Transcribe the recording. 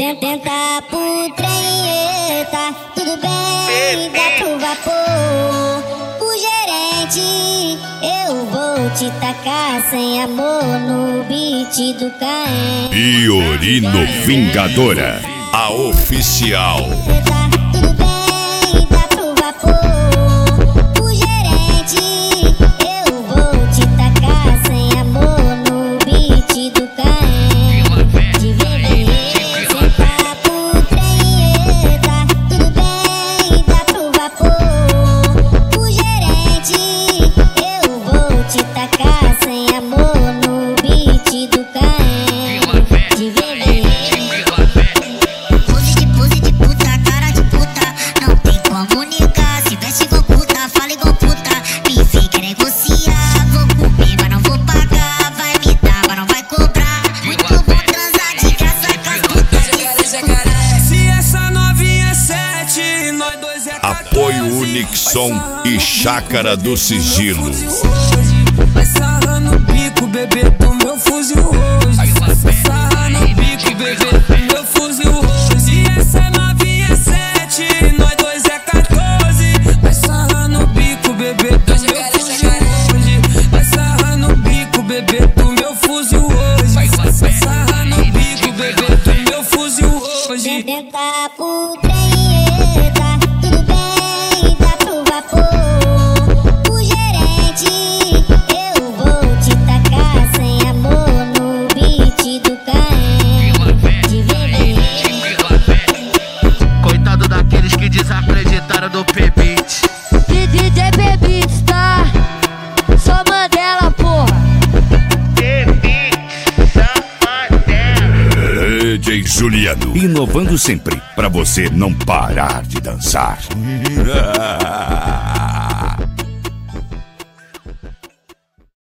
Tenta pro trem, eita, tudo bem, dá pro vapor. O gerente, eu vou te tacar sem amor no beat do Caem. Fiorino Vingadora, a oficial. Tudo bem, dá pro vapor. O gerente, eu vou te tacar sem amor no beat do Caem. De viver, sentar pro trem, tá tudo bem, dá pro vapor. O gerente, eu vou te tacar sem amor no beat do Caem. De viver. Pose de puta, cara de puta, não tem como negar. Se veste igual puta, fala igual puta, me vem quer negociar. Vou comer, mas não vou pagar, vai me dar, mas não vai cobrar. Muito bom transar de graça com as putas. Se essa novinha é 7, nós dois é 14. Apoio Unixon e Chácara do Sigilo. Vai sarrando o bico, bebê, do meu fuzil hoje. Vai sarrando o bico, bebê, do meu fuzil hoje. Se essa novinha é 7, nós dois é 14. Vai sarrando o bico, bebê, do meu fuzil hoje. Vai sarrando o bico, bebê, do meu fuzil hoje. Vai sarrando o bico, bebê, do meu fuzil hoje. Tenta pro trem, tá tudo bem, dá pro vapor. O gerente, eu vou te tacar sem amor no beat do Caem. De viver. Coitado daqueles que desacreditaram do P-Beat. DJ P-Beat, tá? Só Mandela, porra. DJ Juliano, inovando sempre pra você não parar de dançar.